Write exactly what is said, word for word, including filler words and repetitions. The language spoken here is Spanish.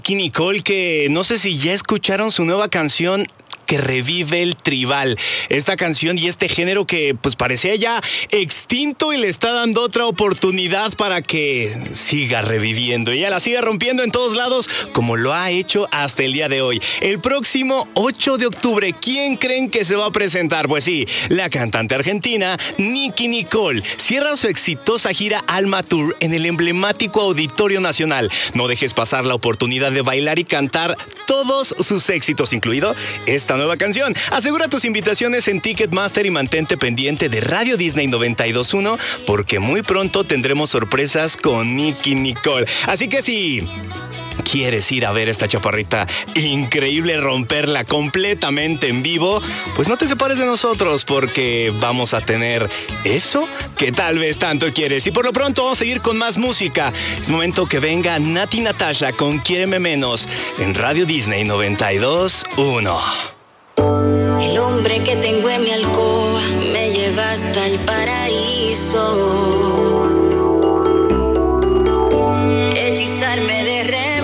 Nicole, que no sé si ya escucharon su nueva canción que revive el tribal. Esta canción y este género que pues parecía ya extinto y le está dando otra oportunidad para que siga reviviendo y ella la siga rompiendo en todos lados como lo ha hecho hasta el día de hoy. El próximo ocho de octubre, ¿quién creen que se va a presentar? Pues sí, la cantante argentina Nicki Nicole cierra su exitosa gira Alma Tour en el emblemático Auditorio Nacional. No dejes pasar la oportunidad de bailar y cantar todos sus éxitos, incluido esta nueva canción. Asegura tus invitaciones en Ticketmaster y mantente pendiente de Radio Disney noventa y dos punto uno porque muy pronto tendremos sorpresas con Nicki Nicole. Así que si quieres ir a ver a esta chaparrita increíble, romperla completamente en vivo, pues no te separes de nosotros porque vamos a tener eso que tal vez tanto quieres. Y por lo pronto vamos a seguir con más música. Es momento que venga Nati Natasha con Quiéreme Menos en Radio Disney noventa y dos punto uno. El hombre que tengo en mi alcoba me lleva hasta el paraíso.